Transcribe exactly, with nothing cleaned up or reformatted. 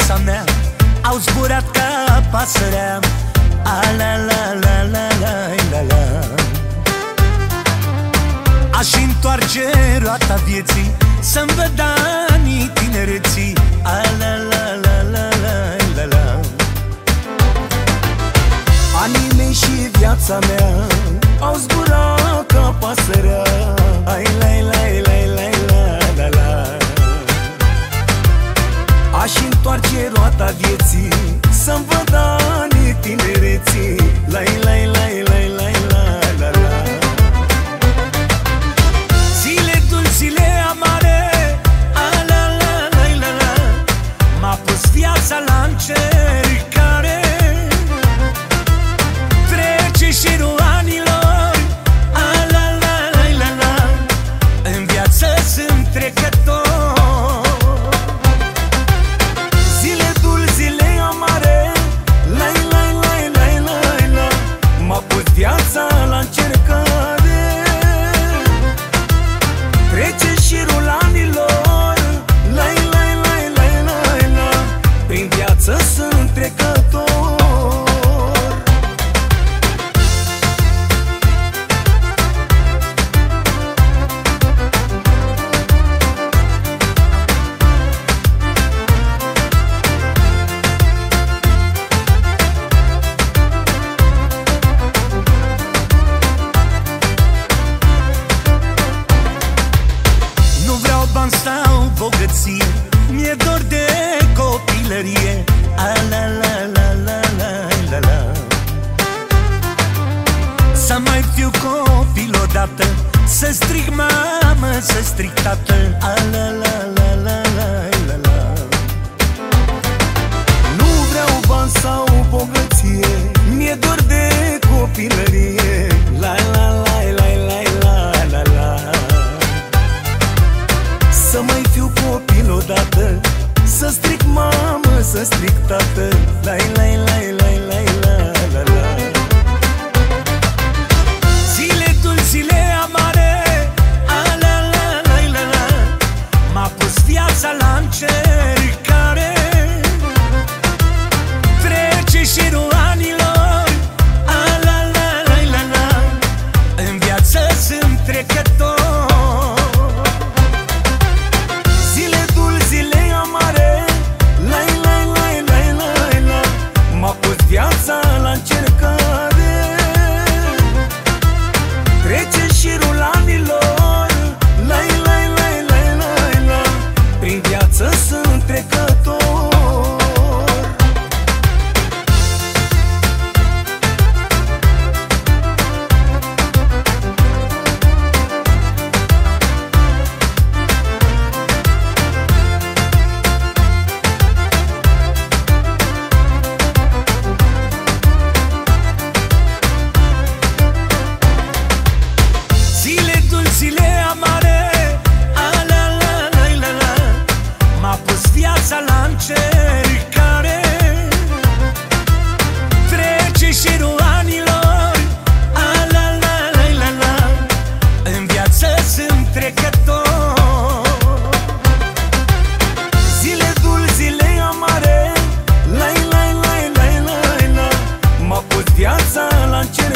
viața mea au zburat ca pasărea. A la la la la la la la. Aș întoarce roata vieții să-mi văd anii tinereții. A la la la la la la la. Anii mei și viața mea au zburat ca pasărea. Ai la la la la la la la. Aș întoarce roata vieții să-mi văd anii tinereții. La la la la la la la la. Zile dulci, zile amare, a la la la la la. M-a pus viața la încercare. Trece șirul anilor, a la la la la la. În viață sunt trecător. Viața la încercare. Trece șirul anilor. Lai, lai, lai, lai, lai, lai. Prin viață sunt trecător. Sau bogăție, mi-e dor de copilărie. A la la la la la la la. Să mai fiu copil odată, să strig mamă, să strig tată. A la la la la la la la. Nu vreau bani sau bogăție, mi-e dor de copilărie. La la la la la la la la. Să mai fiu copil odată, să strig mamă, să strig tată. Lai, lai, lai, lai, lai, la, la, la. Zile dulci, zile amare, a la la la la la. M-a pus viața la încercare. Trece șirul anilor, a la la la la la. În viață sunt trecător. Viața la încercare. Trece șirul anilor. Lai, lai, lai, lai, lai, lai. Prin viață sunt trecător. Zile amare, a la la la la la. M-a pus viața la încercare. Trece șirul anilor, a la la la la la. În viață sunt trecător. Zile dulci, zile amare, lai, lai, lai, lai, lai, lai. M-a pus viața la încercare.